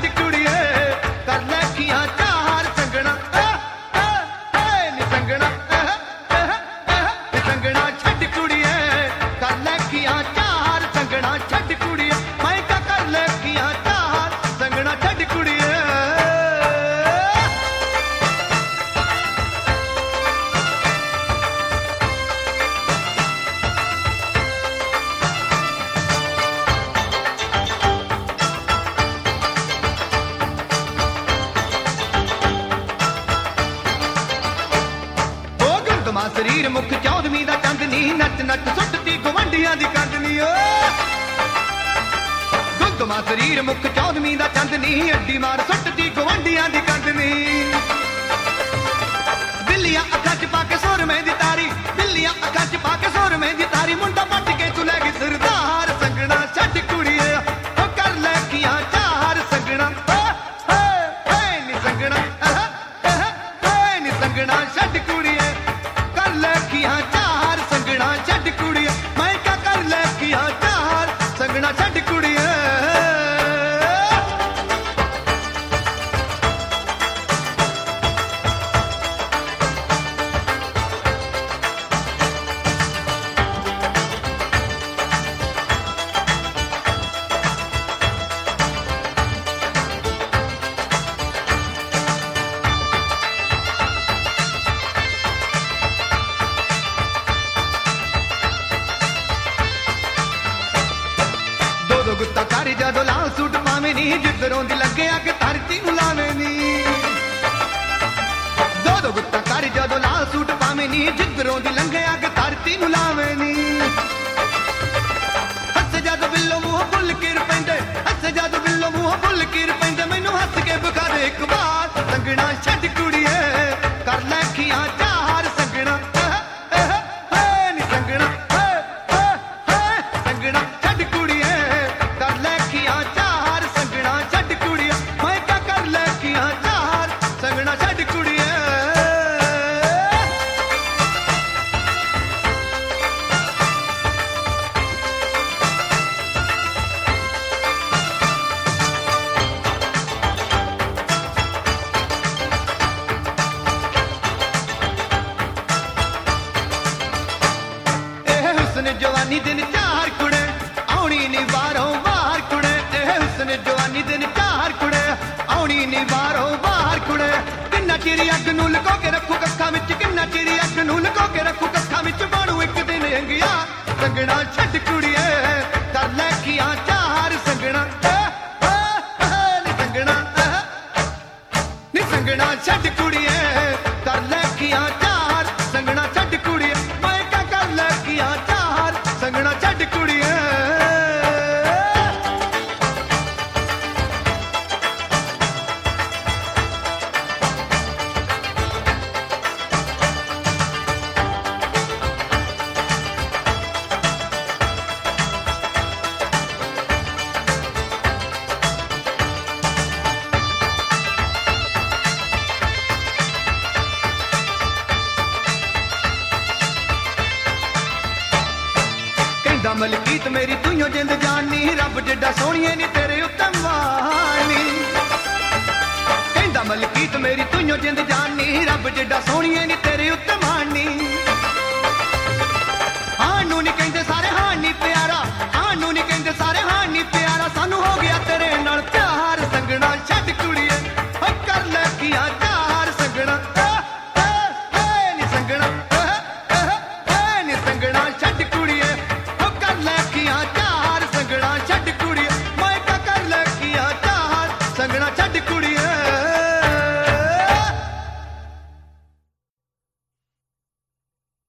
ਛੱਡ ਕੁੜੀਏ ਕਰ ਲੈ ਖੀਆਂ ਚਾਰ ਸੰਗਣਾ ਨੀ ਸੰਗਣਾ ਨੀ ਸੰਗਣਾ ਛੱਡ ਕੁੜੀਏ ਕਰ ਲੈ ਖੀਆਂ ਚਾਰ ਸੰਗਣਾ ਛੱਡ ਕੁੜੀਏ ਮੈਂ ਕਾ ਕਰ ਲੈ ਖੀਆਂ ਚਾਰ ਸੰਗਣਾ ਛੱਡ ਕੁੜੀਏ ਸਰੀਰ ਮੁਖ ਚੌਦਵੀਂ ਦਾ ਚੰਦਨੀ ਨੱਚ ਨੱਚ ਸੁੱਟਦੀ ਗਵੰਡੀਆਂ ਦੀ ਕੰਦਨੀ ਓ ਗੁੰਦਮਾ ਸਰੀਰ ਮੁਖ ਚੌਦਵੀਂ ਦਾ ਚੰਦਨੀ ਅੱਡੀ ਮਾਰ ਸੁੱਟਦੀ ਗਵੰਡੀਆਂ ਦੀ ਕੰਦਨੀ ਬਿੱਲੀਆਂ ਅੱਖਾਂ 'ਚ ਪਾ ਕੇ ਸੁਰਮੇ ਦੀ ਤਾਰੀ ਬਿੱਲੀਆਂ ਅੱਖਾਂ 'ਚ ਪਾ ਕੇ ਸੁਰਮੇ ਦੀ ਤਾਰੀ ਮੁੰਡਾ ਪੱਟ ਕੇ ਤੂੰ ਲੈ ਗਈ ਸਰਦਾਰ ਸੰਗਣਾ ਛੱਡ ਕੁੜੀਏ ਓ ਕਰ ਲੈ ਖੀਆਂ ਚਾਰ ਸੰਗਣਾ ਨੀ ਸੰਗਣਾ ਨੀ ਸੰਗਣਾ ਛੱਡ ਕੁੜੀਏ ਲੈ ਖੀਆਂ ਚਾਰ ਸੰਗਣਾ ਛੱਡ ਕੁੜੀਏ ਮੈਂ ਕਾ ਕਰ ਲੈ ਖੀਆਂ ਚਾਰ ਸੰਗਣਾ ਛੱਡ ਕੁੜੀਏ ਗੁੱਤਾ ਕਰ ਜਦੋਂ ਲਾਲ ਸੂਟ ਪਾਵੇਂ ਨੀ ਜਿੱਧਰੋਂ ਦੀ ਲੱਗੇ ਅੱਗ ਧਰਤੀ ਨੂੰ ਲਾਵੇਂ ਨੀ ਦੋ ਗੁੱਤਾ ਕਰ ਜਦੋਂ ਲਾਲ ਸੂਟ ਪਾਵੇਂ ਨੀ ਜਿੱਧਰੋਂ ਦੀ ਲੰਘੇ ਅੱਗ ਧਰਤੀ ਨੂੰ ਲਾਵੇਂ ਨੀ ਹੱਸ ਜਦੋਂ ਬਿੱਲੋ ਮੂੰਹ ਭੁੱਲ ਕੇ ਪੈਂਦੇ ਹੱਸ ਜਦੋਂ ਬਿੱਲੋ ਮੂੰਹ ਭੁੱਲ ਕੇ ਪੈਂਦੇ ਮੈਨੂੰ ਹੱਸ ਕੇ ਬੁਖਾ ਦੇ ਇੱਕ ਵਾਰ ਸੰਗਣਾ ਛੱਡ ਕੁੜੀਏ ਕਰ ਲੈ ਖੀਆਂ ਚਾਰ ਸੰਗਣਾ ਨੀ ਸੰਗਣਾ ਸੰਗਣਾ ਛੱਡ ਕੁੜੀਏ ਕਰ ਲੈ ਖੀਆਂ ਚਾਰ ਸੰਗਣਾ ਛੱਡ ਕੁੜੀਏ ਮੈਂ ਕਾ ਕਰ ਲੈ ਖੀਆਂ ਚਾਰ ਸੰਗਣਾ ਛੱਡ ਕੁੜੀਏ ਇਹ ਹੁਸਨ ਜਵਾਨੀ ਦਿਨ ਚਾਰ ਕੁੜੇ ਆਉਣੀ ਨੀ ਬਾਹਰੋਂ ਬਾਹਰ ਕੁੜੇ ਇਹ ਹੁਸਨ ਜਵਾਨੀ ਦਿਨ ਚਾਰ ਕੁੜੇ ਆਉਣੀ ਨੀ ਬਾਹਰੋਂ ਬਾਹਰ ਕੁੜੇ ਕਿੰਨਾ ਚਿਰ ਅੱਗ ਨੂੰ ਲੁਕੋ ਕੇ ਰੱਖੂ ਕੱਖਾਂ ਵਿੱਚ ਕਿੰਨਾ ਚਿਰ ਅੱਗ ਨੂੰ ਲੁਕੋ ਕੇ ਰੱਖੂ ਕੱਖਾਂ ਵਿੱਚ ਬਣੂ ਇੱਕ ਦਿਨ ਅੰਗਿਆ ਸੰਗਣਾ ਛੱਡ ਕੁੜੀਏ ਕਰ ਲੈ ਖੀਆਂ ਚਾਰ ਸੰਗਣਾ ਨੀ ਸੰਗਣਾ ਨੀ ਸੰਗਣਾ ਛੱਡ ਕੁੜੀਏ ਕਰ ਲੈ ਖੀਆਂ ਚਾਰ ਸੰਗਣਾ ਛੱਡ ਕੁੜੀਏ ਮੈਂ ਕਾ ਕਰ ਲੈ ਖੀਆਂ ਚਾਰ ਸੰਗਣਾ ਛੱਡ ਕੁੜੀਏ ਮਲਕੀਤ ਮੇਰੀ ਤੂੰ ਜਿੰਦ ਜਾਨੀ ਰੱਬ ਜਿੱਡਾ ਸੋਹਣੀਏ ਨੀ ਤੇਰੇ ਉੱਤੇ ਮਾਨੀ ਕਹਿੰਦਾ ਮਲਕੀਤ ਮੇਰੀ ਤੂੰ ਜਿੰਦ ਜਾਨੀ ਰੱਬ ਜਿੱਡਾ ਸੋਹਣੀਏ ਨੀ ਤੇਰੇ ਉੱਤੇ ਮਾਨੀ